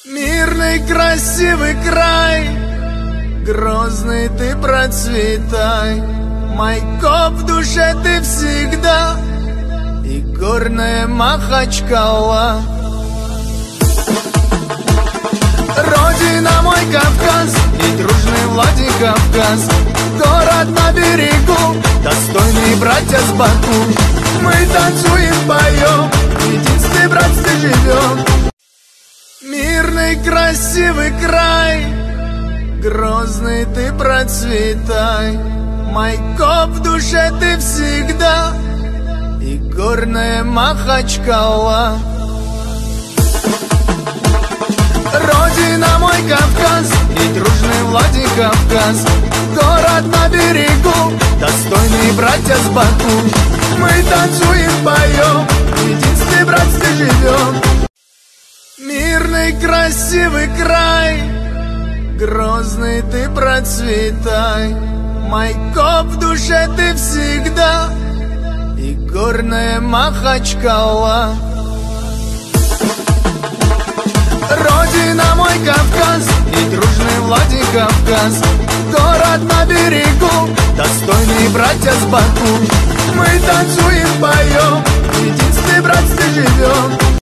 Мирный, красивый край, грозный ты процветай, Майкоп в душе ты всегда, и горная Махачкала. Родина мой Кавказ, и дружный Владикавказ, город на берегу, достойные братья с Баку. Мы танцуем, поем, в единстве, братстве живем. Мирный, красивый край, грозный ты процветай, Майкоп в душе ты всегда, и горная Махачкала. Родина мой Кавказ, и дружный Владикавказ, город на берегу, достойные братья с Баку. Мы танцуем, поем, в единстве, братстве живем. Мирный, красивый край, грозный ты процветай, Майкоп в душе ты всегда, и горная Махачкала. Родина мой Кавказ, и дружный Владикавказ, город на берегу, достойные братья с Баку. Мы танцуем, поем, в единстве, братстве живем.